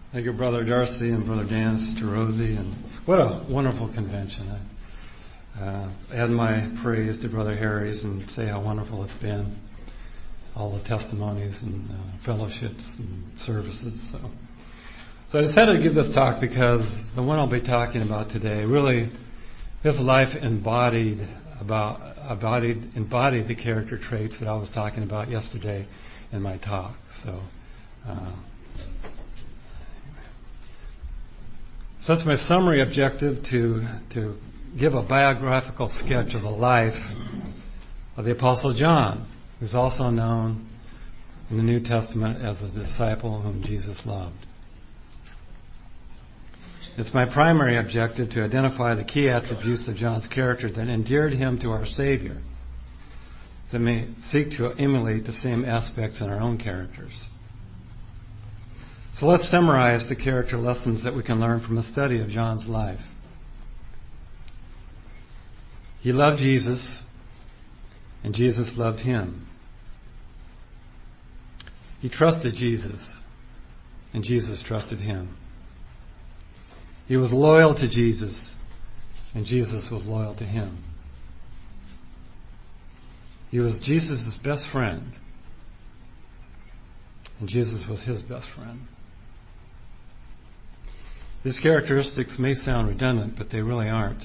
Thank you, Brother Darcy and Brother Dan, Sister Rosie, and what a wonderful convention. I add my praise to Brother Harry's and say how wonderful it's been, all the testimonies and fellowships and services. So I decided to give this talk because the one I'll be talking about today really, his life embodied the character traits that I was talking about yesterday in my talk. So that's my summary objective, to give a biographical sketch of the life of the Apostle John, who's also known in the New Testament as the disciple whom Jesus loved. It's my primary objective to identify the key attributes of John's character that endeared him to our Savior, so we may seek to emulate the same aspects in our own characters. So let's summarize the character lessons that we can learn from a study of John's life. He loved Jesus, and Jesus loved him. He trusted Jesus, and Jesus trusted him. He was loyal to Jesus, and Jesus was loyal to him. He was Jesus' best friend, and Jesus was his best friend. These characteristics may sound redundant, but they really aren't.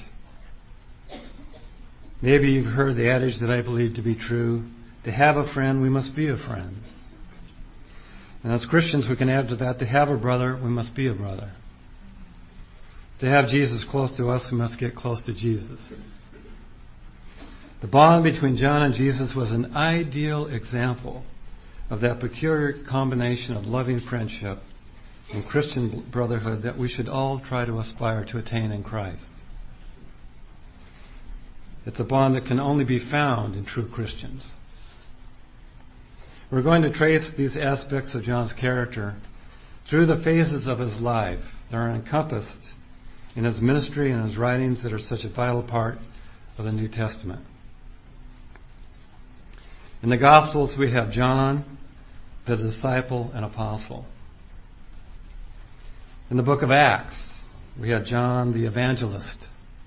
Maybe you've heard the adage that I believe to be true: to have a friend, we must be a friend. And as Christians, we can add to that: to have a brother, we must be a brother. To have Jesus close to us, we must get close to Jesus. The bond between John and Jesus was an ideal example of that peculiar combination of loving friendship and Christian brotherhood that we should all try to aspire to attain in Christ. It's a bond that can only be found in true Christians. We're going to trace these aspects of John's character through the phases of his life that are encompassed in his ministry and his writings that are such a vital part of the New Testament. In the Gospels, we have John, the disciple and apostle. In the book of Acts, we have John, the evangelist.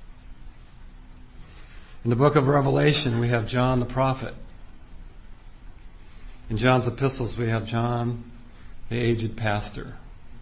In the book of Revelation, we have John, the prophet. In John's epistles, we have John, the aged pastor.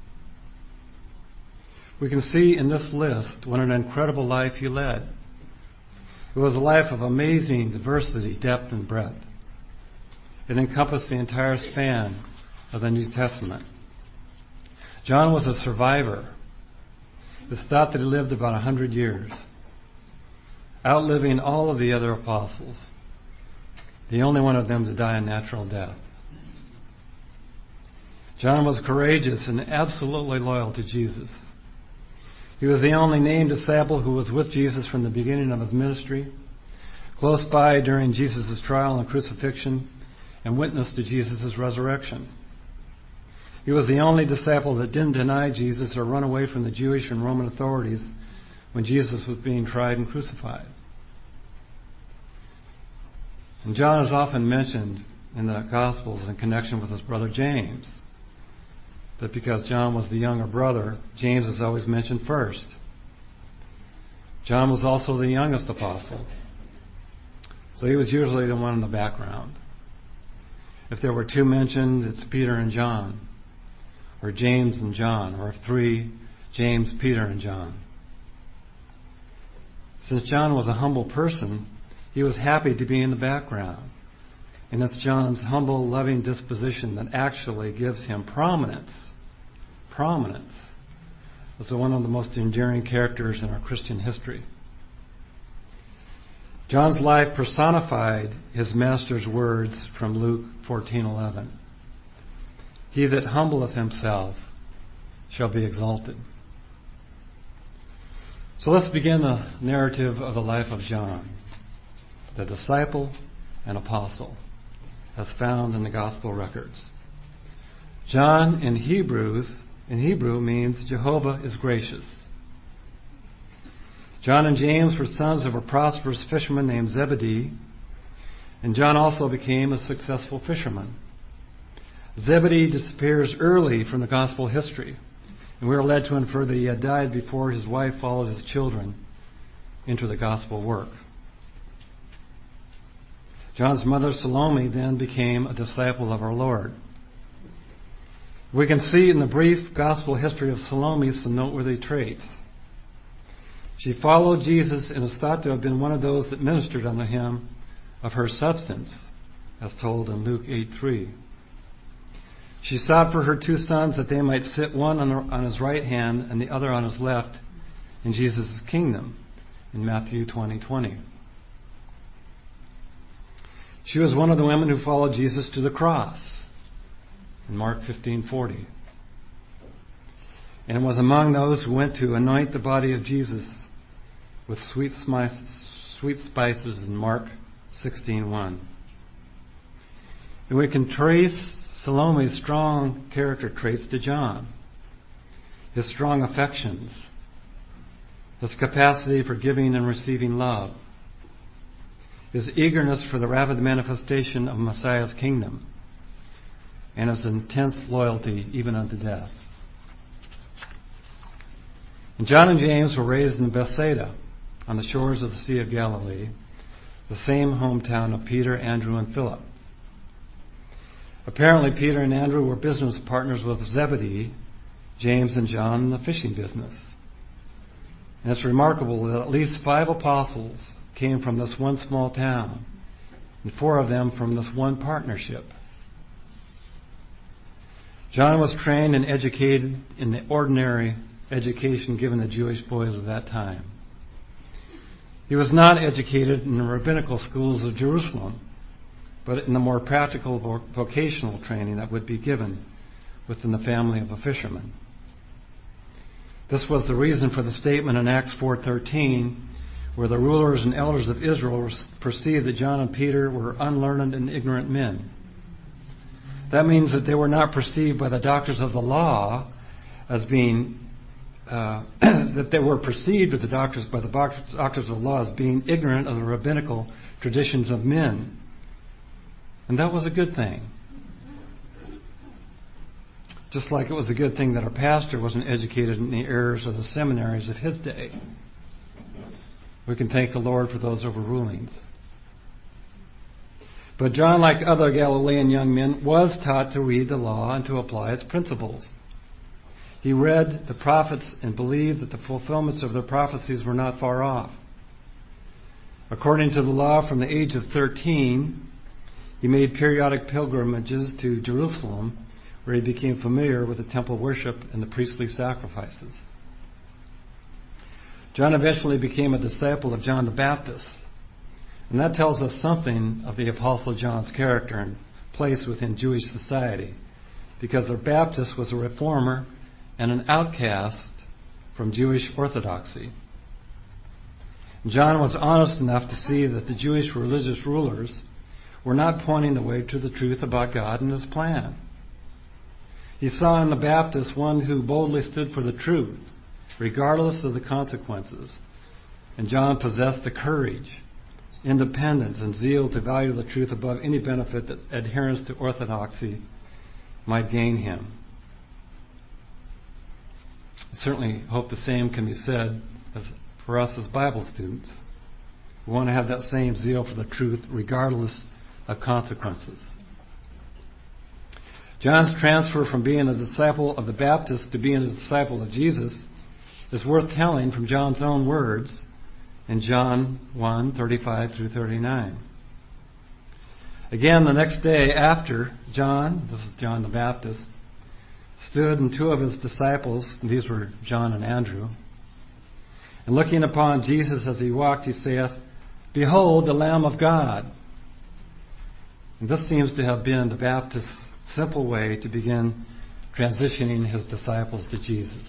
We can see in this list what an incredible life he led. It was a life of amazing diversity, depth, and breadth. It encompassed the entire span of the New Testament. John was a survivor. It's thought that he lived about 100 years, outliving all of the other apostles, the only one of them to die a natural death. John was courageous and absolutely loyal to Jesus. He was the only named disciple who was with Jesus from the beginning of his ministry, close by during Jesus' trial and crucifixion, and witnessed to Jesus' resurrection. He was the only disciple that didn't deny Jesus or run away from the Jewish and Roman authorities when Jesus was being tried and crucified. And John is often mentioned in the Gospels in connection with his brother James. But because John was the younger brother, James is always mentioned first. John was also the youngest apostle, so he was usually the one in the background. If there were two mentioned, it's Peter and John, or James and John, or if three, James, Peter, and John. Since John was a humble person, he was happy to be in the background. And it's John's humble, loving disposition that actually gives him prominence. Prominence. Was one of the most enduring characters in our Christian history. John's life personified his master's words from Luke 14:11. He that humbleth himself shall be exalted. So let's begin the narrative of the life of John, the disciple and apostle, as found in the gospel records. John in Hebrew means Jehovah is gracious. John and James were sons of a prosperous fisherman named Zebedee, and John also became a successful fisherman. Zebedee disappears early from the gospel history. And we are led to infer that he had died before his wife followed his children into the gospel work. John's mother, Salome, then became a disciple of our Lord. We can see in the brief gospel history of Salome some noteworthy traits. She followed Jesus and is thought to have been one of those that ministered unto him of her substance, as told in Luke 8:3. She sought for her two sons that they might sit one on his right hand and the other on his left in Jesus' kingdom, in Matthew 20:20. She was one of the women who followed Jesus to the cross, in Mark 15:40, and was among those who went to anoint the body of Jesus with sweet spices in Mark 16:1. And we can trace Salome's strong character traits to John: his strong affections, his capacity for giving and receiving love, his eagerness for the rapid manifestation of Messiah's kingdom, and his intense loyalty even unto death. And John and James were raised in Bethsaida, on the shores of the Sea of Galilee, the same hometown of Peter, Andrew, and Philip. Apparently, Peter and Andrew were business partners with Zebedee, James and John, in the fishing business. And it's remarkable that at least 5 apostles came from this one small town, and 4 of them from this one partnership. John was trained and educated in the ordinary education given to Jewish boys of that time. He was not educated in the rabbinical schools of Jerusalem, but in the more practical vocational training that would be given within the family of a fisherman. This was the reason for the statement in Acts 4:13, where the rulers and elders of Israel perceived that John and Peter were unlearned and ignorant men. That means that they were not perceived by the doctors of the law as being that they were perceived by the doctors of the law as being ignorant of the rabbinical traditions of men. And that was a good thing. Just like it was a good thing that our pastor wasn't educated in the errors of the seminaries of his day. We can thank the Lord for those overrulings. But John, like other Galilean young men, was taught to read the law and to apply its principles. He read the prophets and believed that the fulfillments of their prophecies were not far off. According to the law, from the age of 13, he made periodic pilgrimages to Jerusalem, where he became familiar with the temple worship and the priestly sacrifices. John eventually became a disciple of John the Baptist, and that tells us something of the Apostle John's character and place within Jewish society, because the Baptist was a reformer and an outcast from Jewish orthodoxy. John was honest enough to see that the Jewish religious rulers were not pointing the way to the truth about God and His plan. He saw in the Baptist one who boldly stood for the truth, regardless of the consequences. And John possessed the courage, independence, and zeal to value the truth above any benefit that adherence to orthodoxy might gain him. I certainly hope the same can be said for us as Bible students. We want to have that same zeal for the truth regardless of consequences. John's transfer from being a disciple of the Baptist to being a disciple of Jesus is worth telling from John's own words in John 1:35 through 39. Again, the next day after John, this is John the Baptist, stood and 2 of his disciples, and these were John and Andrew, and looking upon Jesus as he walked, he saith, "Behold the Lamb of God." And this seems to have been the Baptist's simple way to begin transitioning his disciples to Jesus.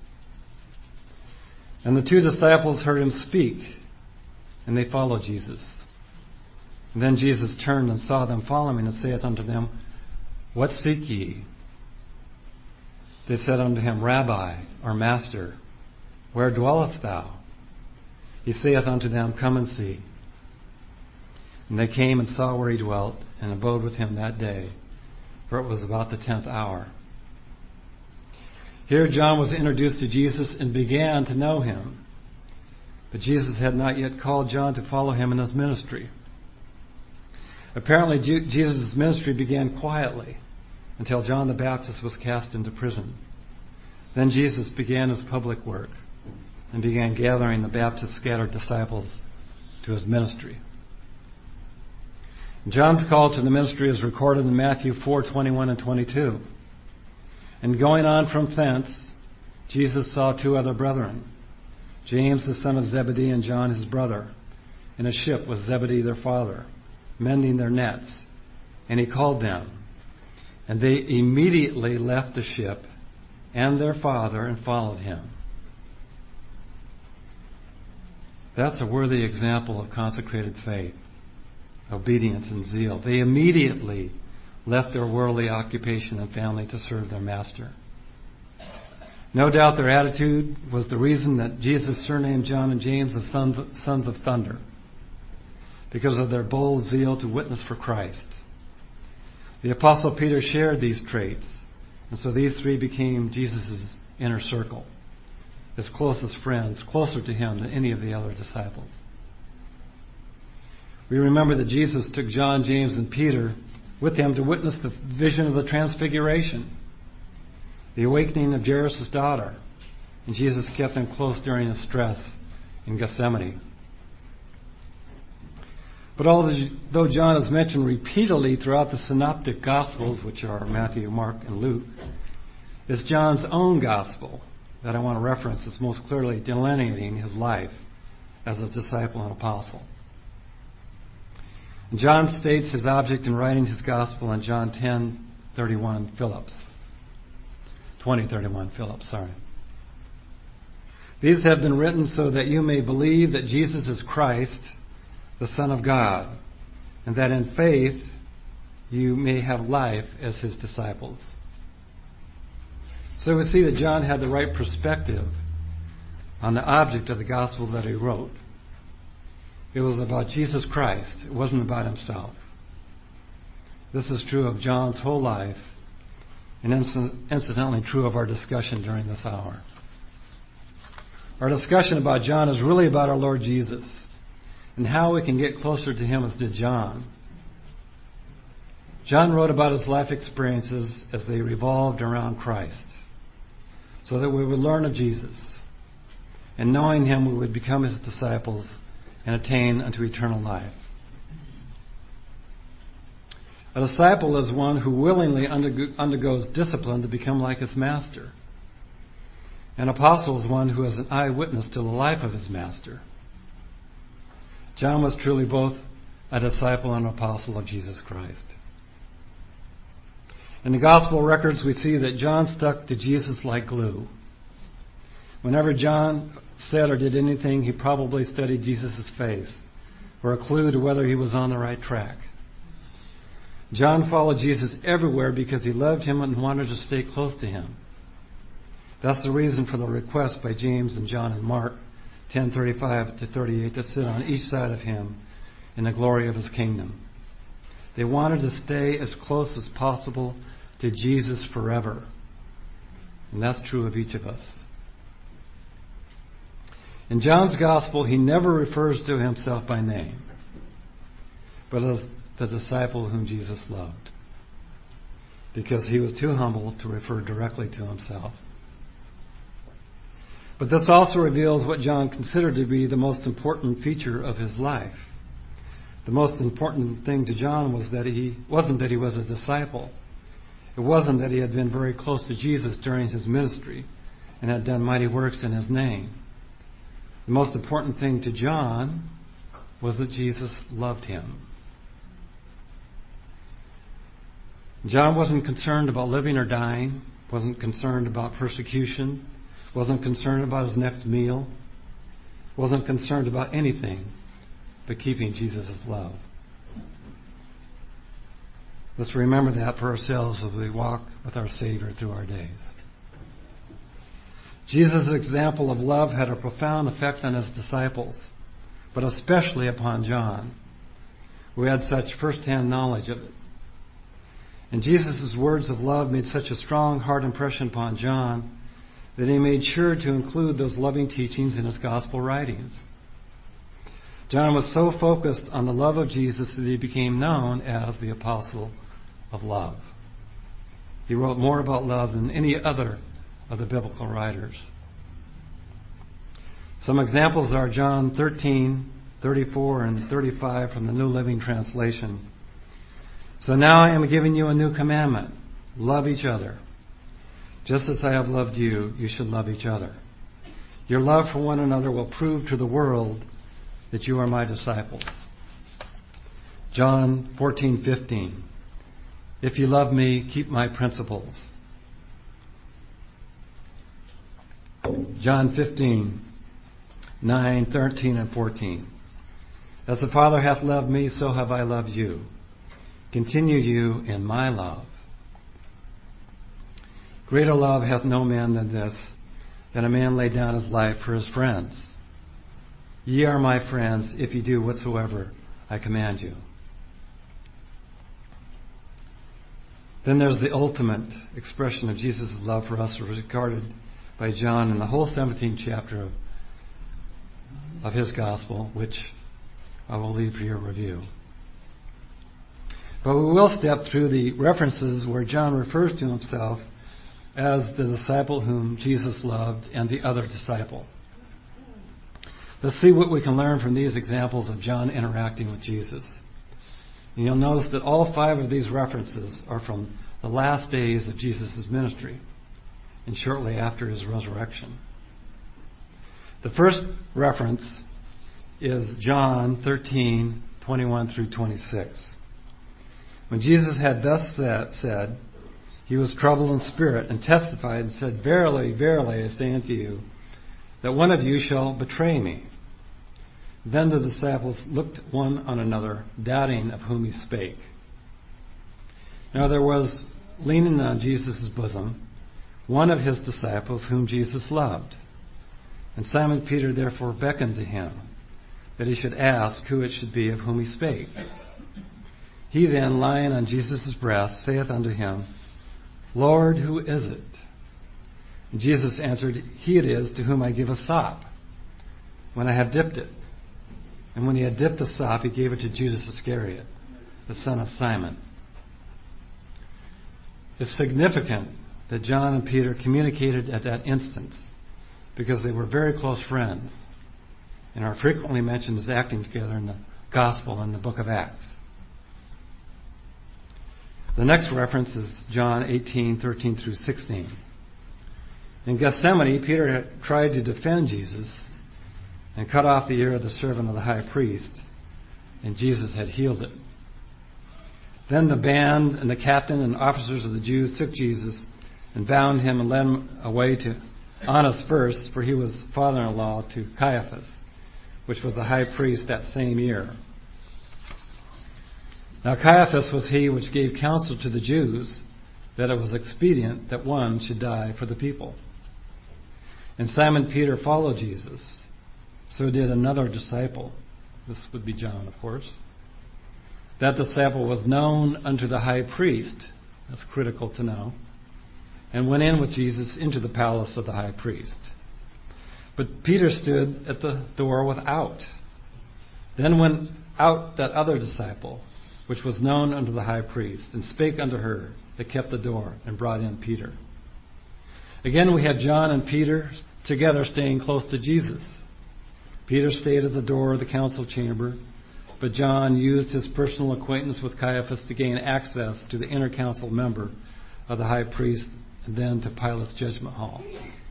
And the 2 disciples heard him speak, and they followed Jesus. And then Jesus turned and saw them following, and saith unto them, "What seek ye?" They said unto him, "Rabbi," or Master, "where dwellest thou?" He saith unto them, "Come and see." And they came and saw where he dwelt, and abode with him that day, for it was about the 10th hour. Here John was introduced to Jesus and began to know him. But Jesus had not yet called John to follow him in his ministry. Apparently, Jesus' ministry began quietly until John the Baptist was cast into prison. Then Jesus began his public work and began gathering the Baptist's scattered disciples to his ministry. John's call to the ministry is recorded in Matthew 4:21 and 22. And going on from thence, Jesus saw two other brethren, James the son of Zebedee and John his brother, in a ship with Zebedee their father, mending their nets. And he called them. And they immediately left the ship and their father and followed him. That's a worthy example of consecrated faith, obedience, and zeal. They immediately left their worldly occupation and family to serve their master. No doubt their attitude was the reason that Jesus surnamed John and James the sons of thunder, because of their bold zeal to witness for Christ. The Apostle Peter shared these traits, and so these three became Jesus' inner circle, his closest friends, closer to him than any of the other disciples. We remember that Jesus took John, James, and Peter with him to witness the vision of the Transfiguration, the awakening of Jairus' daughter, and Jesus kept them close during his stress in Gethsemane. But although John is mentioned repeatedly throughout the synoptic Gospels, which are Matthew, Mark, and Luke, it's John's own Gospel that I want to reference as most clearly delineating his life as a disciple and apostle. And John states his object in writing his Gospel in John 20:31 Phillips. These have been written so that you may believe that Jesus is Christ, the Son of God, and that in faith you may have life as his disciples. So we see that John had the right perspective on the object of the gospel that he wrote. It was about Jesus Christ. It wasn't about himself. This is true of John's whole life, and incidentally true of our discussion during this hour. Our discussion about John is really about our Lord Jesus and how we can get closer to him as did John. John wrote about his life experiences as they revolved around Christ, so that we would learn of Jesus, and knowing him we would become his disciples and attain unto eternal life. A disciple is one who willingly undergoes discipline to become like his master. An apostle is one who is an eyewitness to the life of his master. John was truly both a disciple and an apostle of Jesus Christ. In the gospel records, we see that John stuck to Jesus like glue. Whenever John said or did anything, he probably studied Jesus' face for a clue to whether he was on the right track. John followed Jesus everywhere because he loved him and wanted to stay close to him. That's the reason for the request by James and John in Mark 10:35-38 to sit on each side of him in the glory of his kingdom. They wanted to stay as close as possible to Jesus forever. And that's true of each of us. In John's gospel, he never refers to himself by name, but as the disciple whom Jesus loved, because he was too humble to refer directly to himself. But this also reveals what John considered to be the most important feature of his life. The most important thing to John was that wasn't that he was a disciple. It wasn't that he had been very close to Jesus during his ministry and had done mighty works in his name. The most important thing to John was that Jesus loved him. John wasn't concerned about living or dying, wasn't concerned about persecution, wasn't concerned about his next meal, wasn't concerned about anything but keeping Jesus' love. Let's remember that for ourselves as we walk with our Savior through our days. Jesus' example of love had a profound effect on his disciples, but especially upon John, who had such first-hand knowledge of it. And Jesus' words of love made such a strong heart impression upon John that he made sure to include those loving teachings in his gospel writings. John was so focused on the love of Jesus that he became known as the Apostle of Love. He wrote more about love than any other of the biblical writers. Some examples are John 13:34 and 35 from the New Living Translation. So now I am giving you a new commandment. Love each other. Just as I have loved you, you should love each other. Your love for one another will prove to the world that you are my disciples. John 14:15. If you love me, keep my principles. John 15:9, 13, and 14. As the Father hath loved me, so have I loved you. Continue you in my love. Greater love hath no man than this, that a man lay down his life for his friends. Ye are my friends, if ye do whatsoever I command you. Then there's the ultimate expression of Jesus' love for us, recorded by John in the whole 17th chapter of his gospel, which I will leave for your review. But we will step through the references where John refers to himself as the disciple whom Jesus loved and the other disciple. Let's see what we can learn from these examples of John interacting with Jesus. And you'll notice that all 5 of these references are from the last days of Jesus' ministry and shortly after his resurrection. The first reference is John 13:21 through 26. When Jesus had thus said, he was troubled in spirit and testified and said, Verily, verily, I say unto you, that one of you shall betray me. Then the disciples looked one on another, doubting of whom he spake. Now there was, leaning on Jesus' bosom, one of his disciples whom Jesus loved. And Simon Peter therefore beckoned to him, that he should ask who it should be of whom he spake. He then, lying on Jesus' breast, saith unto him, Lord, who is it? And Jesus answered, He it is to whom I give a sop, when I have dipped it. And when he had dipped the sop, he gave it to Judas Iscariot, the son of Simon. It's significant that John and Peter communicated at that instant, because they were very close friends and are frequently mentioned as acting together in the Gospel and the book of Acts. The next reference is John 18:13 through 16. In Gethsemane, Peter had tried to defend Jesus and cut off the ear of the servant of the high priest, and Jesus had healed it. Then the band and the captain and officers of the Jews took Jesus and bound him and led him away to Annas first, for he was father-in-law to Caiaphas, which was the high priest that same year. Now Caiaphas was he which gave counsel to the Jews that it was expedient that one should die for the people. And Simon Peter followed Jesus. So did another disciple. This would be John, of course. That disciple was known unto the high priest. That's critical to know. And went in with Jesus into the palace of the high priest. But Peter stood at the door without. Then went out that other disciple, which was known unto the high priest, and spake unto her that kept the door, and brought in Peter. Again we have John and Peter together staying close to Jesus. Peter stayed at the door of the council chamber, but John used his personal acquaintance with Caiaphas to gain access to the inner council member of the high priest and then to Pilate's judgment hall.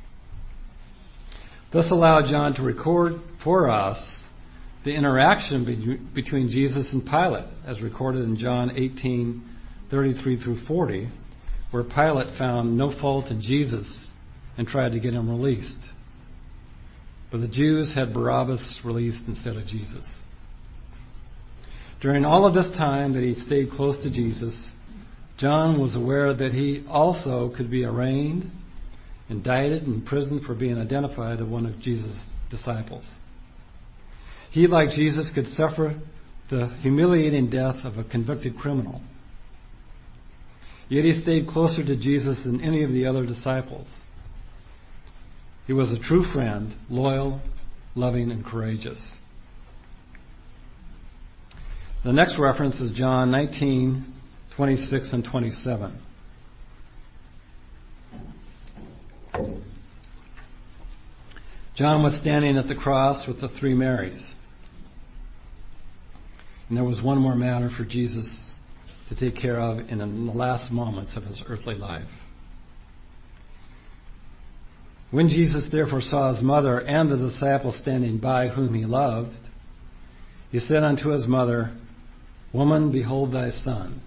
This allowed John to record for us the interaction between Jesus and Pilate, as recorded in John 18:33 through 40, where Pilate found no fault in Jesus and tried to get him released. But the Jews had Barabbas released instead of Jesus. During all of this time that he stayed close to Jesus, John was aware that he also could be arraigned, indicted, and imprisoned for being identified as one of Jesus' disciples. He, like Jesus, could suffer the humiliating death of a convicted criminal. Yet he stayed closer to Jesus than any of the other disciples. He was a true friend, loyal, loving, and courageous. The next reference is John 19:26 and 27. John was standing at the cross with the three Marys. And there was one more matter for Jesus to take care of in the last moments of his earthly life. When Jesus therefore saw his mother and the disciple standing by whom he loved, he said unto his mother, Woman, behold thy son.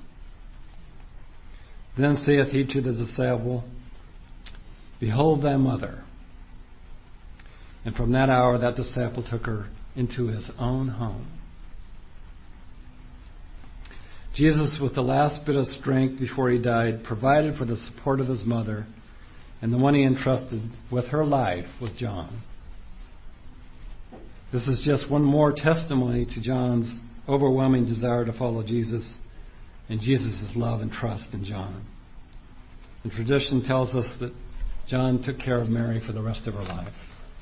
Then saith he to the disciple, Behold thy mother. And from that hour that disciple took her into his own home. Jesus, with the last bit of strength before he died, provided for the support of his mother, and the one he entrusted with her life was John. This is just one more testimony to John's overwhelming desire to follow Jesus and Jesus' love and trust in John. And tradition tells us that John took care of Mary for the rest of her life.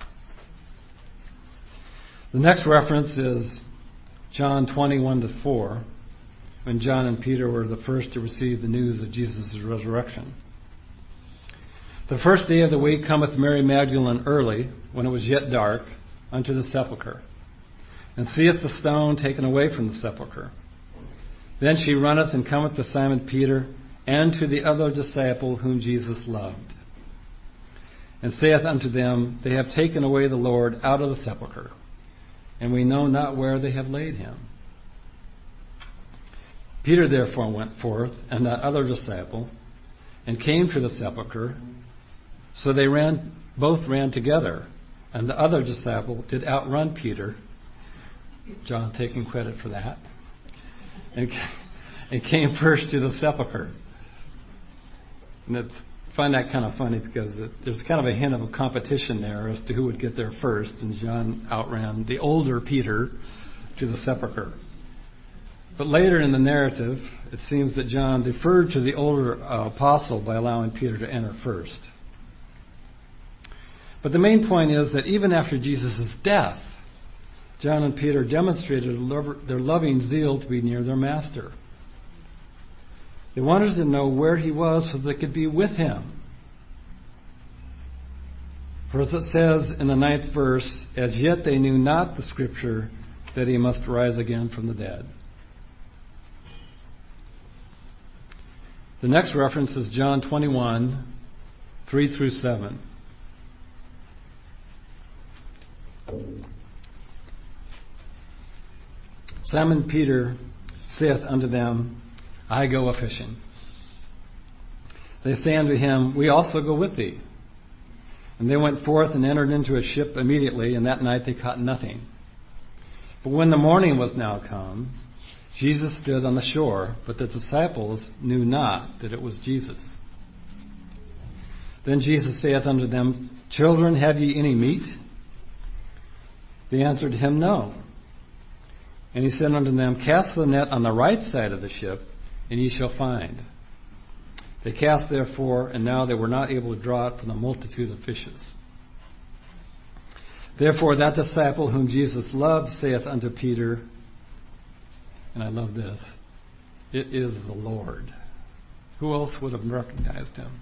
The next reference is John 21-4, when John and Peter were the first to receive the news of Jesus' resurrection. The first day of the week cometh Mary Magdalene early, when it was yet dark, unto the sepulchre, and seeth the stone taken away from the sepulchre. Then she runneth and cometh to Simon Peter and to the other disciple whom Jesus loved, and saith unto them, They have taken away the Lord out of the sepulchre, and we know not where they have laid him. Peter therefore went forth, and that other disciple, and came to the sepulchre. So they both ran together, and the other disciple did outrun Peter, John taking credit for that, and came first to the sepulchre. And I find that kind of funny because there's kind of a hint of a competition there as to who would get there first, and John outran the older Peter to the sepulchre. But later in the narrative, it seems that John deferred to the older apostle by allowing Peter to enter first. But the main point is that even after Jesus' death, John and Peter demonstrated their loving zeal to be near their master. They wanted to know where he was so they could be with him. For as it says in the 9th verse, As yet they knew not the scripture that he must rise again from the dead. The next reference is John 21:3-7. Simon Peter saith unto them, I go a-fishing. They say unto him, We also go with thee. And they went forth and entered into a ship immediately, and that night they caught nothing. But when the morning was now come, Jesus stood on the shore, but the disciples knew not that it was Jesus. Then Jesus saith unto them, Children, have ye any meat? They answered him, No. And he said unto them, Cast the net on the right side of the ship, and ye shall find. They cast therefore, and now they were not able to draw it from the multitude of fishes. Therefore that disciple whom Jesus loved saith unto Peter, and I love this, It is the Lord. Who else would have recognized him?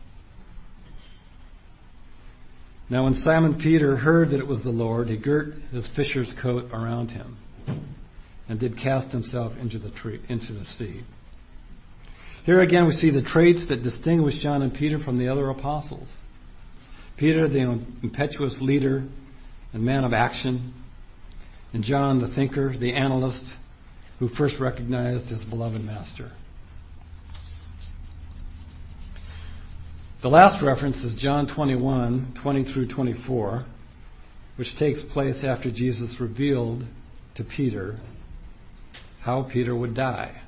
Now when Simon Peter heard that it was the Lord, he girt his fisher's coat around him, and did cast himself into the sea. Here again we see the traits that distinguish John and Peter from the other apostles. Peter, the impetuous leader and man of action, and John, the thinker, the analyst, who first recognized his beloved master. The last reference is John 21:20-24, which takes place after Jesus revealed to Peter how Peter would die.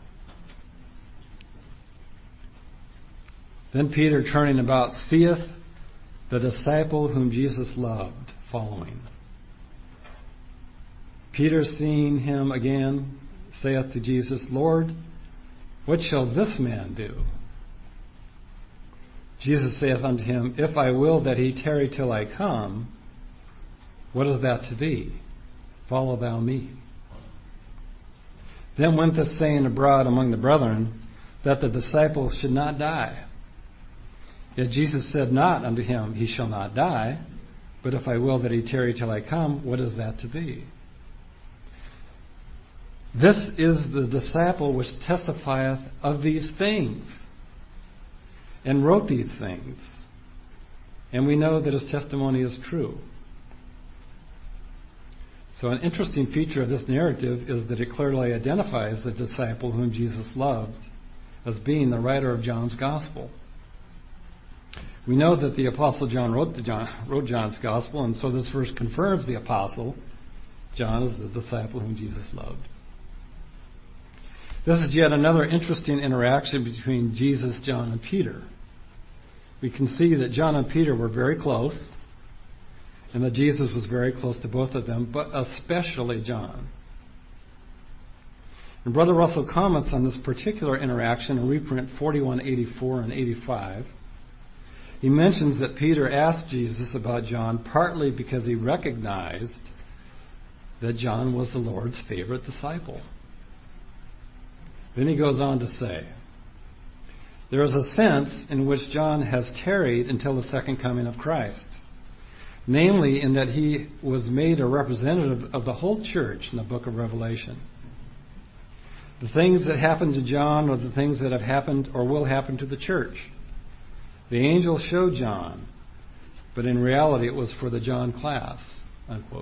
Then Peter, turning about, seeth the disciple whom Jesus loved following. Peter, seeing him again, saith to Jesus, Lord, what shall this man do? Jesus saith unto him, If I will that he tarry till I come, What is that to thee? Follow thou me. Then went this saying abroad among the brethren, that the disciples should not die. Yet Jesus said not unto him, He shall not die, but if I will that he tarry till I come, what is that to thee? This is the disciple which testifieth of these things, and wrote these things. And we know that his testimony is true. So an interesting feature of this narrative is that it clearly identifies the disciple whom Jesus loved as being the writer of John's Gospel. We know that the Apostle John wrote John's Gospel, and so this verse confirms the Apostle John is the disciple whom Jesus loved. This is yet another interesting interaction between Jesus, John, and Peter. We can see that John and Peter were very close, and that Jesus was very close to both of them, but especially John. And Brother Russell comments on this particular interaction in reprint 41, 84, and 85. He mentions that Peter asked Jesus about John partly because he recognized that John was the Lord's favorite disciple. Then he goes on to say, there is a sense in which John has tarried until the second coming of Christ, namely in that he was made a representative of the whole church in the book of Revelation. The things that happened to John are the things that have happened or will happen to the church. The angel showed John, but in reality it was for the John class, unquote.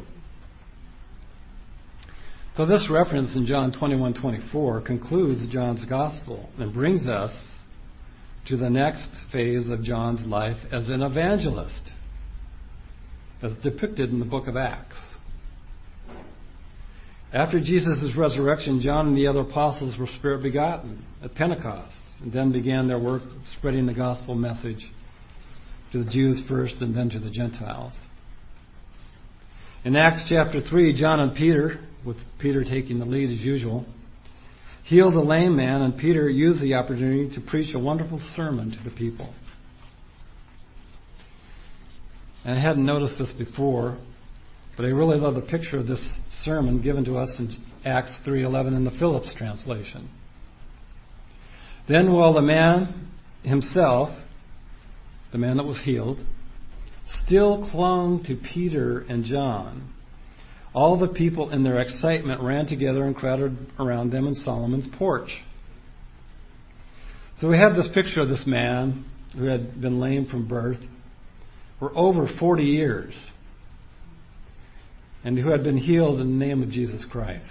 So this reference in John 21:24 concludes John's gospel and brings us to the next phase of John's life as an evangelist, as depicted in the book of Acts. After Jesus' resurrection, John and the other apostles were Spirit begotten at Pentecost, and then began their work spreading the gospel message to the Jews first and then to the Gentiles. In Acts chapter 3, John and Peter, with Peter taking the lead as usual, healed a lame man, and Peter used the opportunity to preach a wonderful sermon to the people. And I hadn't noticed this before, but I really love the picture of this sermon given to us in Acts 3:11 in the Phillips translation. Then while the man himself, the man that was healed, still clung to Peter and John, all the people in their excitement ran together and crowded around them in Solomon's porch. So we have this picture of this man who had been lame from birth for over 40 years and who had been healed in the name of Jesus Christ.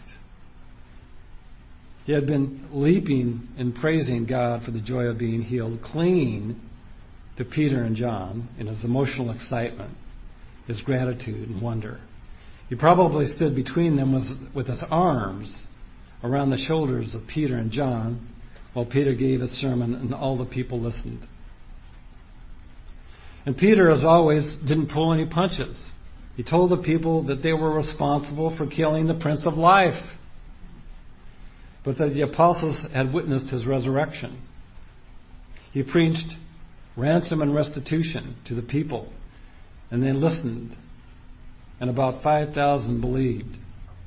He had been leaping and praising God for the joy of being healed, clinging to Peter and John in his emotional excitement, his gratitude and wonder. He probably stood between them with his arms around the shoulders of Peter and John while Peter gave his sermon and all the people listened. And Peter, as always, didn't pull any punches. He told the people that they were responsible for killing the Prince of Life, but that the apostles had witnessed his resurrection. He preached ransom and restitution to the people, and they listened, and about 5,000 believed.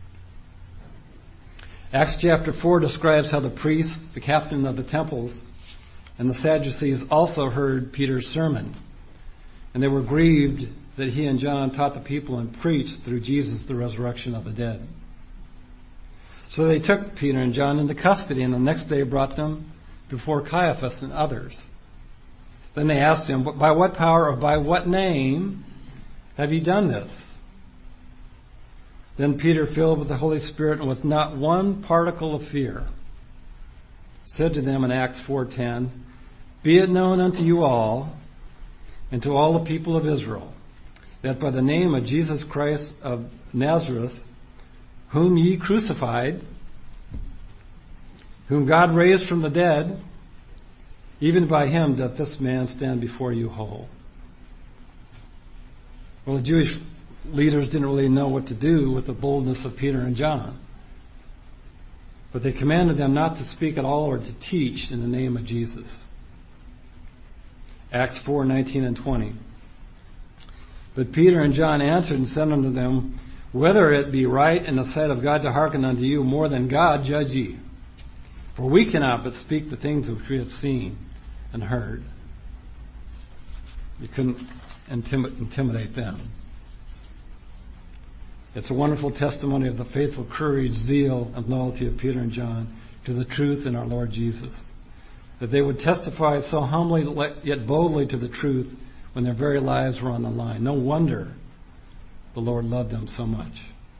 Acts chapter 4 describes how the priests, the captain of the temples, and the Sadducees also heard Peter's sermon, and they were grieved that he and John taught the people and preached through Jesus the resurrection of the dead. So they took Peter and John into custody, and the next day brought them before Caiaphas and others. Then they asked him, by what power or by what name have you done this? Then Peter, filled with the Holy Spirit and with not one particle of fear, said to them in Acts 4:10, be it known unto you all and to all the people of Israel, that by the name of Jesus Christ of Nazareth, whom ye crucified, whom God raised from the dead, even by him doth this man stand before you whole. Well, the Jewish leaders didn't really know what to do with the boldness of Peter and John, but they commanded them not to speak at all or to teach in the name of Jesus. Acts 4:19 and 20. But Peter and John answered and said unto them, Whether it be right in the sight of God to hearken unto you more than God, judge ye. For we cannot but speak the things which we have seen and heard. You couldn't intimidate them. It's a wonderful testimony of the faithful courage, zeal, and loyalty of Peter and John to the truth in our Lord Jesus. That they would testify so humbly yet boldly to the truth when their very lives were on the line. No wonder the Lord loved them so much.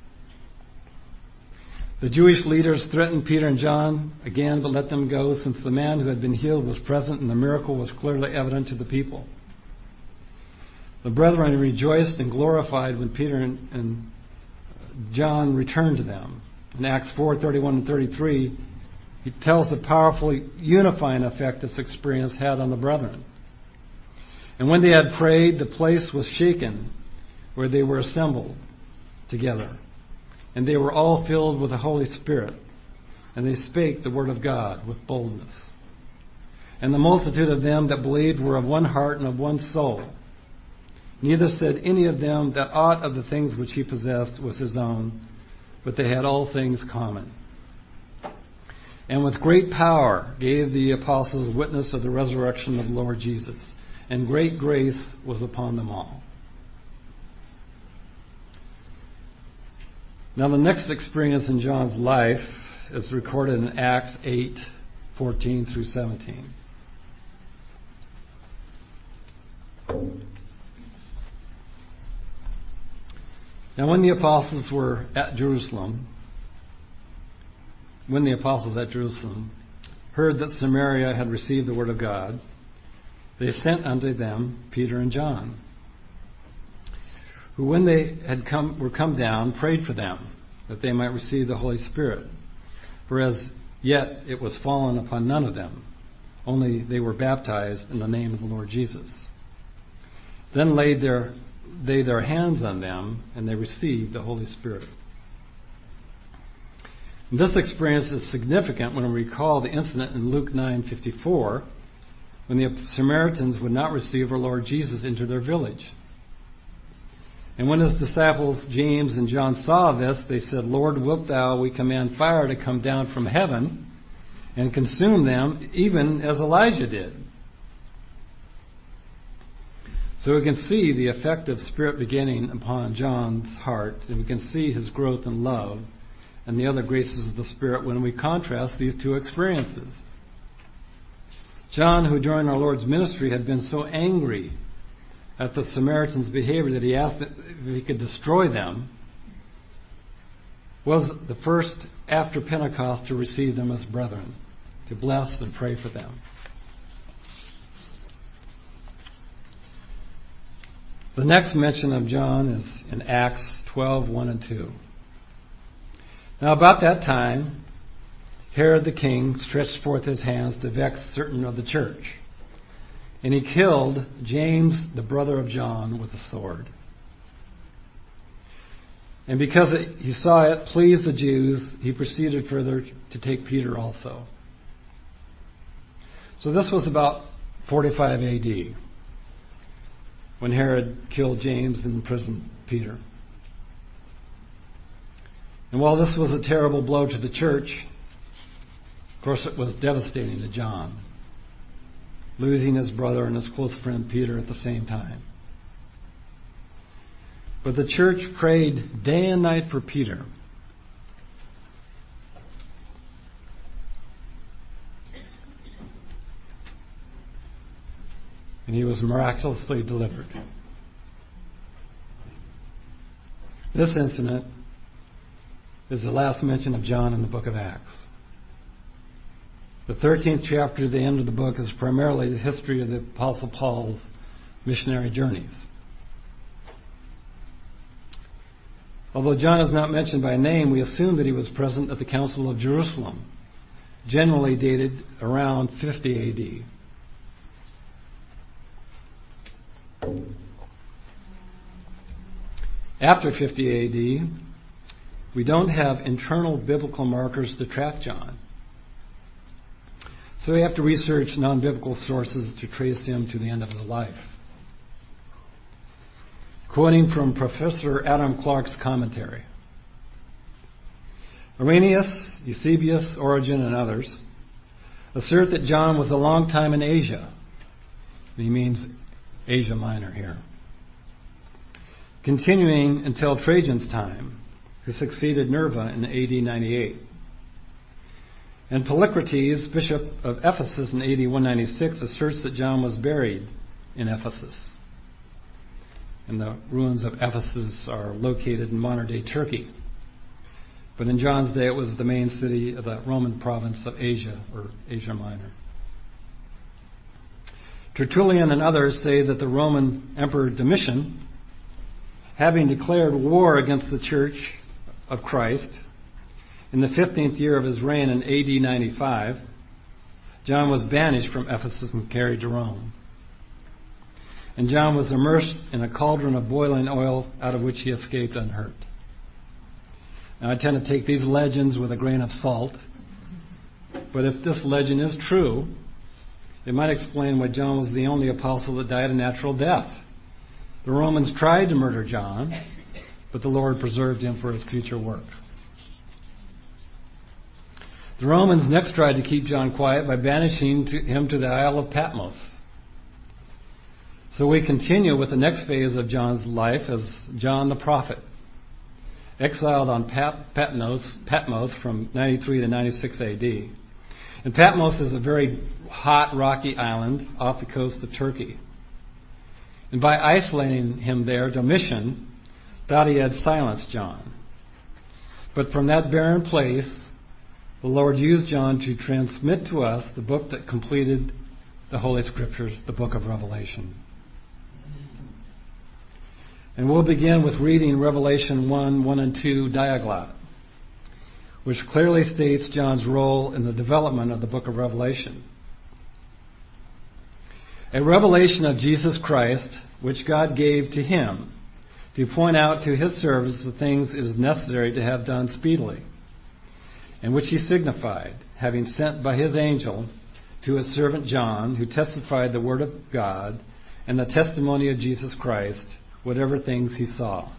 The Jewish leaders threatened Peter and John again, but let them go, since the man who had been healed was present and the miracle was clearly evident to the people. The brethren rejoiced and glorified when Peter and John returned to them. In Acts 4:31 and 33, he tells the powerful unifying effect this experience had on the brethren. And when they had prayed, the place was shaken where they were assembled together. And they were all filled with the Holy Spirit. And they spake the word of God with boldness. And the multitude of them that believed were of one heart and of one soul. Neither said any of them that aught of the things which he possessed was his own, but they had all things common. And with great power gave the apostles witness of the resurrection of the Lord Jesus, and great grace was upon them all. Now the next experience in John's life is recorded in Acts 8:14 through 17. Now when the apostles at Jerusalem heard that Samaria had received the word of God, they sent unto them Peter and John, who when they were come down, prayed for them, that they might receive the Holy Spirit. For as yet it was fallen upon none of them, only they were baptized in the name of the Lord Jesus. Then laid their hands on them, and they received the Holy Spirit. And this experience is significant when we recall the incident in Luke 9:54, when the Samaritans would not receive our Lord Jesus into their village. And when his disciples James and John saw this, they said, Lord, wilt thou we command fire to come down from heaven and consume them, even as Elijah did? So we can see the effect of Spirit beginning upon John's heart, and we can see his growth in love and the other graces of the Spirit when we contrast these two experiences. John, who during our Lord's ministry had been so angry at the Samaritans' behavior that he asked if he could destroy them, was the first after Pentecost to receive them as brethren, to bless and pray for them. The next mention of John is in Acts 12:1 and 2. Now about that time, Herod the king stretched forth his hands to vex certain of the church. And he killed James, the brother of John, with a sword. And because he saw it pleased the Jews, he proceeded further to take Peter also. So this was about 45 A.D., when Herod killed James and imprisoned Peter. And while this was a terrible blow to the church, of course it was devastating to John, losing his brother and his close friend Peter at the same time. But the church prayed day and night for Peter. And he was miraculously delivered. This incident is the last mention of John in the book of Acts. The 13th chapter, the end of the book, is primarily the history of the Apostle Paul's missionary journeys. Although John is not mentioned by name, we assume that he was present at the Council of Jerusalem, generally dated around 50 A.D. After 50 A.D., we don't have internal biblical markers to track John. So we have to research non-biblical sources to trace him to the end of his life. quoting from Professor Adam Clark's commentary. Irenaeus, Eusebius, Origen, and others assert that John was a long time in Asia. He means Asia Minor here. Continuing until Trajan's time, who succeeded Nerva in AD 98. And Polycrates, bishop of Ephesus in AD 196, asserts that John was buried in Ephesus. And the ruins of Ephesus are located in modern-day Turkey. But in John's day, it was the main city of the Roman province of Asia, or Asia Minor. Tertullian and others say that the Roman Emperor Domitian, having declared war against the Church of Christ in the 15th year of his reign in AD 95, John was banished from Ephesus and carried to Rome. And John was immersed in a cauldron of boiling oil, out of which he escaped unhurt. Now, I tend to take these legends with a grain of salt, but if this legend is true, it might explain why John was the only apostle that died a natural death. The Romans tried to murder John, but the Lord preserved him for his future work. The Romans next tried to keep John quiet by banishing him to the Isle of Patmos. So we continue with the next phase of John's life as John the prophet, exiled on Patmos from 93 to 96 AD. And Patmos is a very hot, rocky island off the coast of Turkey. And by isolating him there, Domitian thought he had silenced John. But from that barren place, the Lord used John to transmit to us the book that completed the Holy Scriptures, the book of Revelation. And we'll begin with reading Revelation 1 and 2 Diaglott, which clearly states John's role in the development of the book of Revelation. A revelation of Jesus Christ, which God gave to him to point out to his servants the things it is necessary to have done speedily, and which he signified, having sent by his angel to his servant John, who testified the word of God and the testimony of Jesus Christ, whatever things he saw.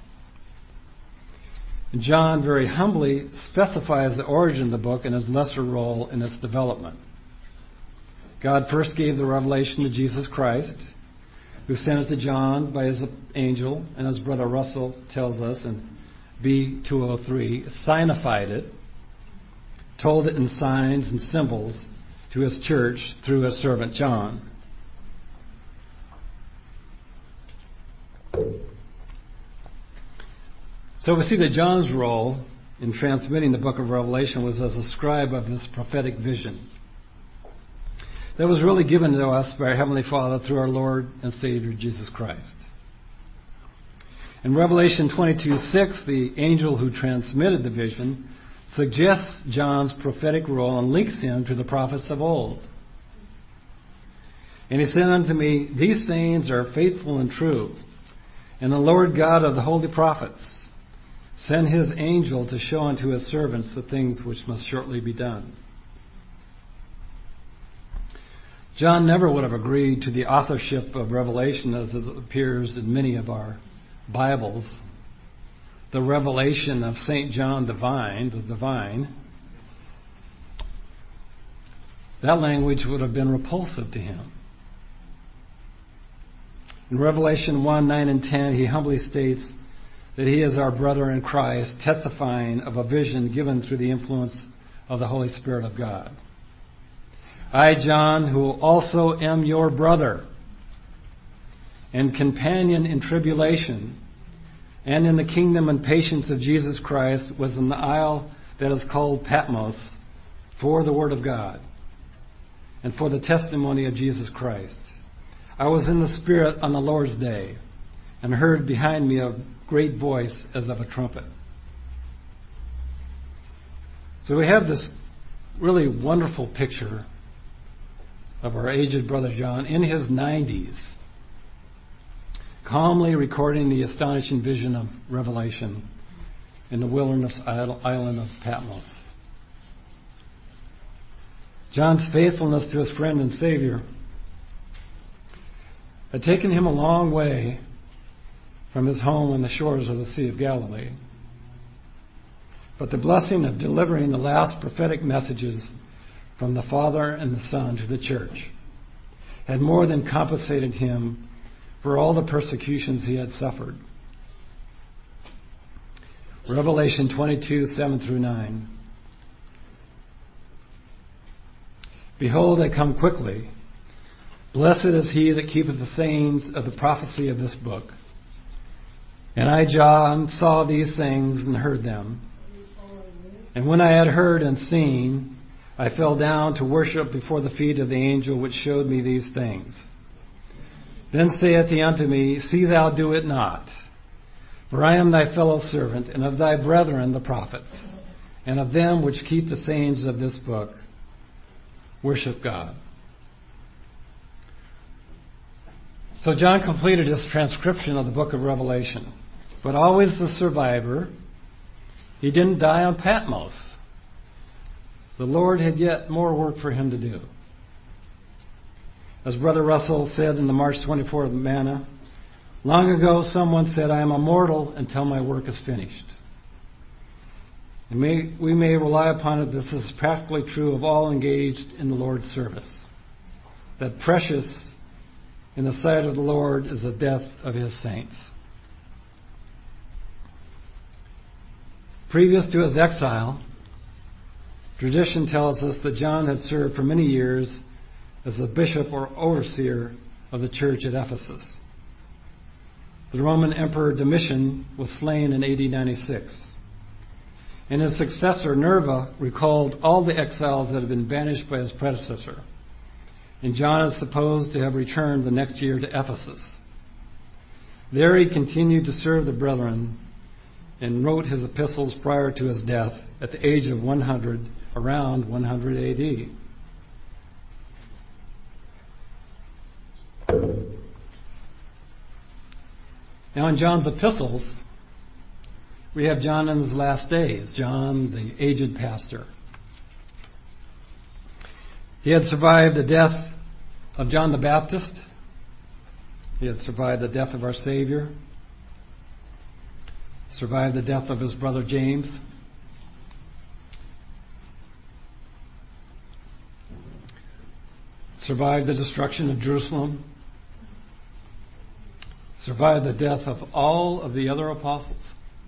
And John very humbly specifies the origin of the book and his lesser role in its development. God first gave the revelation to Jesus Christ, who sent it to John by his angel, and as Brother Russell tells us in B203, signified it, told it in signs and symbols to his church through his servant John. So we see that John's role in transmitting the book of Revelation was as a scribe of this prophetic vision that was really given to us by our Heavenly Father through our Lord and Savior Jesus Christ. In Revelation 22:6, the angel who transmitted the vision suggests John's prophetic role and links him to the prophets of old. And he said unto me, these sayings are faithful and true, and the Lord God of the holy prophets sent his angel to show unto his servants the things which must shortly be done. John never would have agreed to the authorship of Revelation as it appears in many of our Bibles. The revelation of St. John the divine, that language would have been repulsive to him. In Revelation 1, 9 and 10, he humbly states that he is our brother in Christ, testifying of a vision given through the influence of the Holy Spirit of God. I, John, who also am your brother and companion in tribulation and in the kingdom and patience of Jesus Christ, was in the isle that is called Patmos for the word of God and for the testimony of Jesus Christ. I was in the Spirit on the Lord's day and heard behind me a great voice as of a trumpet. So we have this really wonderful picture of our aged brother John in his 90s, calmly recording the astonishing vision of Revelation in the wilderness island of Patmos. John's faithfulness to his friend and Savior had taken him a long way from his home on the shores of the Sea of Galilee. But the blessing of delivering the last prophetic messages from the Father and the Son to the church had more than compensated him for all the persecutions he had suffered. Revelation 22:7-9. Behold, I come quickly. Blessed is he that keepeth the sayings of the prophecy of this book. And I, John, saw these things and heard them. And when I had heard and seen, I fell down to worship before the feet of the angel which showed me these things. Then saith he unto me, See thou do it not. For I am thy fellow servant, and of thy brethren the prophets, and of them which keep the sayings of this book. Worship God. So John completed his transcription of the book of Revelation, but always the survivor. He didn't die on Patmos. The Lord had yet more work for him to do. As Brother Russell said in the March 24th Manna, long ago someone said, I am immortal until my work is finished. And we may rely upon it that this is practically true of all engaged in the Lord's service. That precious in the sight of the Lord is the death of his saints. Previous to his exile, tradition tells us that John had served for many years as a bishop or overseer of the church at Ephesus. The Roman Emperor Domitian was slain in AD 96. And his successor, Nerva, recalled all the exiles that had been banished by his predecessor. And John is supposed to have returned the next year to Ephesus. There he continued to serve the brethren and wrote his epistles prior to his death at the age of 100, around 100 AD. Now in John's epistles, we have John in his last days, John, the aged pastor. He had survived the death of John the Baptist. He had survived the death of our Savior. Survived the death of his brother James. Survived the destruction of Jerusalem. Survived the death of all of the other apostles.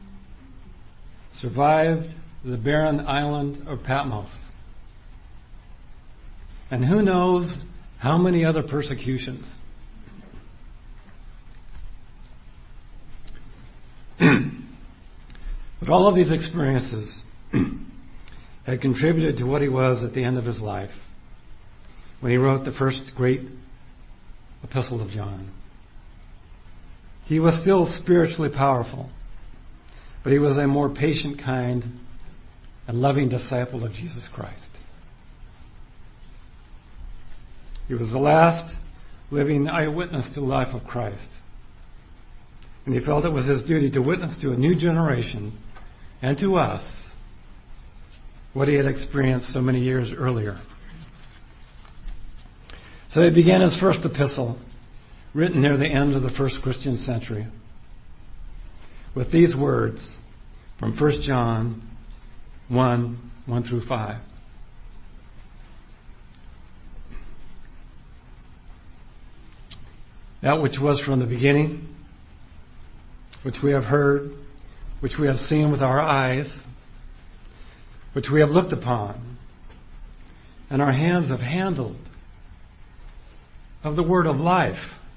Survived the barren island of Patmos. And who knows how many other persecutions. But all of these experiences had contributed to what he was at the end of his life when he wrote the first great epistle of John. He was still spiritually powerful, but he was a more patient, kind, and loving disciple of Jesus Christ. He was the last living eyewitness to the life of Christ. And he felt it was his duty to witness to a new generation and to us what he had experienced so many years earlier. So he began his first epistle, written near the end of the first Christian century, with these words from 1 John 1:1-5. That which was from the beginning, which we have heard, which we have seen with our eyes, which we have looked upon, and our hands have handled, of the word of life.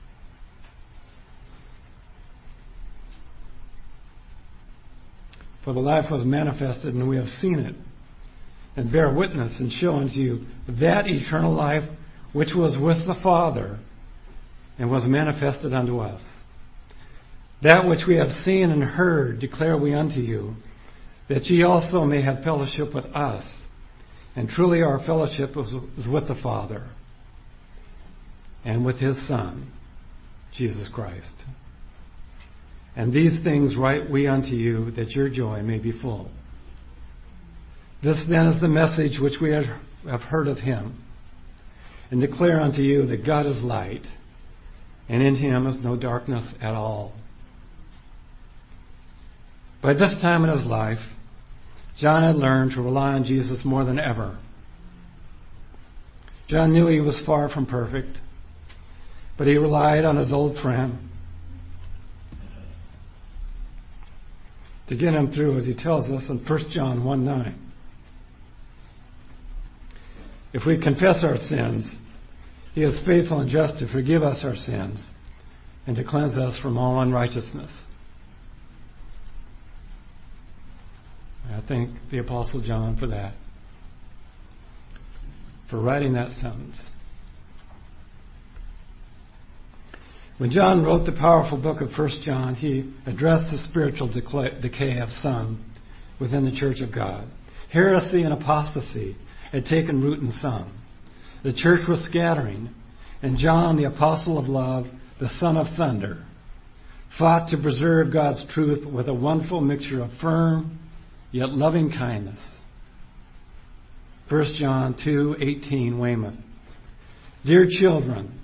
For the life was manifested, and we have seen it, and bear witness and show unto you that eternal life which was with the Father and was manifested unto us. That which we have seen and heard declare we unto you, that ye also may have fellowship with us. And truly our fellowship is with the Father and with his Son, Jesus Christ. And these things write we unto you, that your joy may be full. This then is the message which we have heard of him, and declare unto you that God is light, and in him is no darkness at all. By this time in his life, John had learned to rely on Jesus more than ever. John knew he was far from perfect, but he relied on his old friend to get him through, as he tells us in 1 John 1:9. If we confess our sins, he is faithful and just to forgive us our sins and to cleanse us from all unrighteousness. I thank the Apostle John for that, for writing that sentence. When John wrote the powerful book of 1 John, he addressed the spiritual decay of some within the church of God. Heresy and apostasy had taken root in some. The church was scattering, and John, the apostle of love, the son of thunder, fought to preserve God's truth with a wonderful mixture of firm yet loving kindness. 1 John 2:18, Weymouth. Dear children,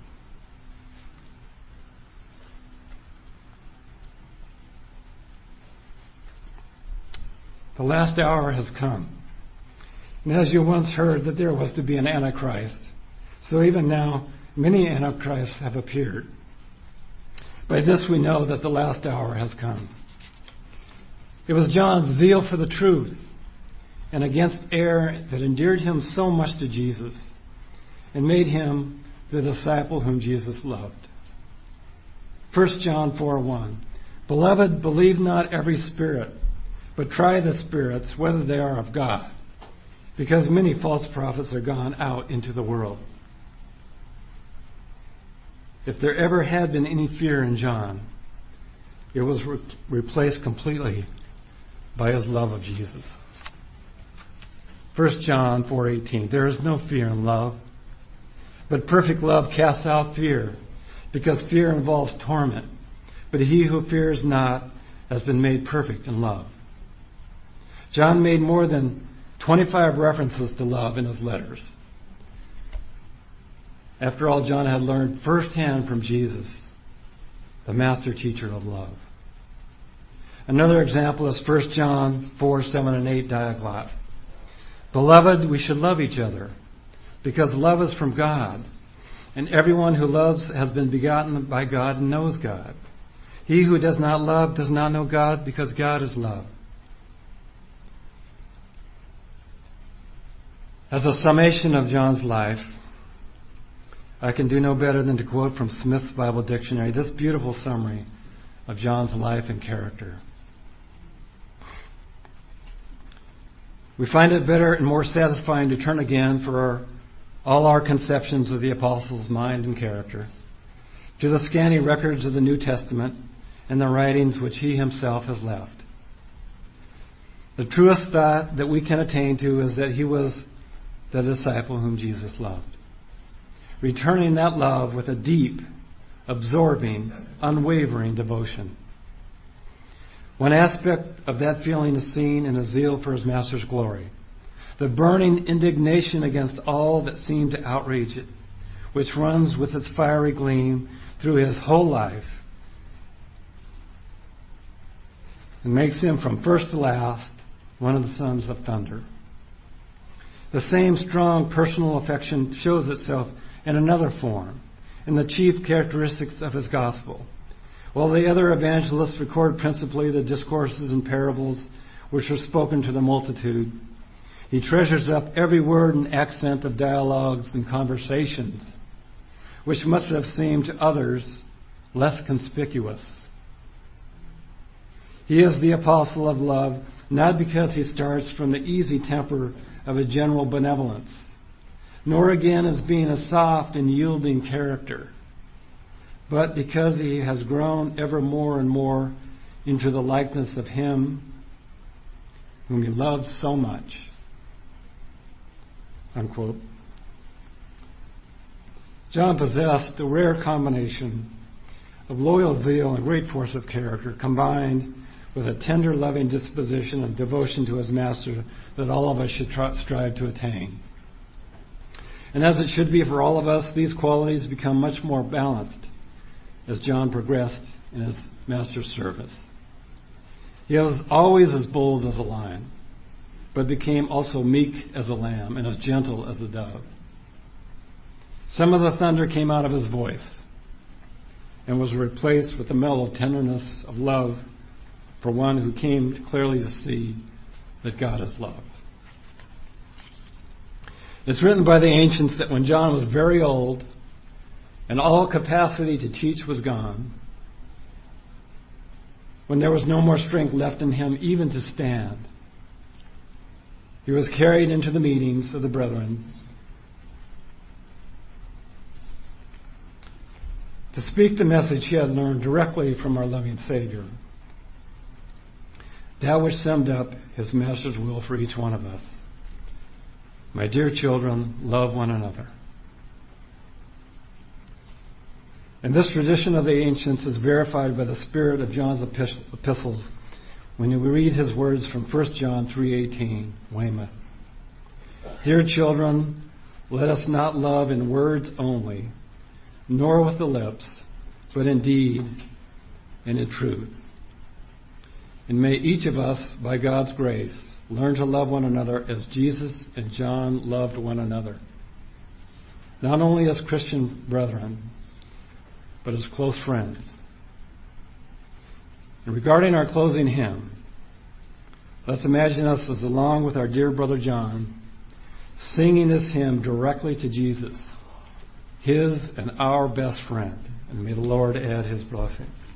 the last hour has come. And as you once heard that there was to be an Antichrist, so even now many Antichrists have appeared. By this we know that the last hour has come. It was John's zeal for the truth and against error that endeared him so much to Jesus and made him the disciple whom Jesus loved. 1 John 4:1. Beloved, believe not every spirit, but try the spirits whether they are of God, because many false prophets are gone out into the world. If there ever had been any fear in John, it was replaced completely by his love of Jesus. 1 John 4:18. There is no fear in love, but perfect love casts out fear, because fear involves torment. But he who fears not has been made perfect in love. John made more than 25 references to love in his letters. After all, John had learned firsthand from Jesus, the master teacher of love. Another example is 1 John 4:7 and 8 diaglott. Beloved, we should love each other, because love is from God, and everyone who loves has been begotten by God and knows God. He who does not love does not know God, because God is love. As a summation of John's life, I can do no better than to quote from Smith's Bible Dictionary this beautiful summary of John's life and character. We find it better and more satisfying to turn again for all our conceptions of the apostle's mind and character to the scanty records of the New Testament and the writings which he himself has left. The truest thought that we can attain to is that he was the disciple whom Jesus loved, returning that love with a deep, absorbing, unwavering devotion. One aspect of that feeling is seen in his zeal for his master's glory, the burning indignation against all that seemed to outrage it, which runs with its fiery gleam through his whole life and makes him from first to last one of the sons of thunder. The same strong personal affection shows itself in another form, in the chief characteristics of his gospel. While the other evangelists record principally the discourses and parables which are spoken to the multitude, he treasures up every word and accent of dialogues and conversations, which must have seemed to others less conspicuous. He is the apostle of love, not because he starts from the easy temper of a general benevolence, nor again as being a soft and yielding character, but because he has grown ever more and more into the likeness of him whom he loves so much. Unquote. John possessed a rare combination of loyal zeal and great force of character, combined with a tender, loving disposition and devotion to his master that all of us should strive to attain. And as it should be for all of us, these qualities become much more balanced as John progressed in his master's service. He was always as bold as a lion, but became also meek as a lamb and as gentle as a dove. Some of the thunder came out of his voice and was replaced with the mellow tenderness of love for one who came clearly to see that God is love. It's written by the ancients that when John was very old and all capacity to teach was gone, when there was no more strength left in him even to stand, he was carried into the meetings of the brethren to speak the message he had learned directly from our loving Savior. That which summed up his Master's will for each one of us. My dear children, love one another. And this tradition of the ancients is verified by the spirit of John's epistles when we read his words from 1 John 3:18, Weymouth. Dear children, let us not love in words only, nor with the lips, but in deed and in truth. And may each of us, by God's grace, learn to love one another as Jesus and John loved one another. Not only as Christian brethren, but as close friends. And regarding our closing hymn, let's imagine us as along with our dear brother John, singing this hymn directly to Jesus, his and our best friend. And may the Lord add his blessing.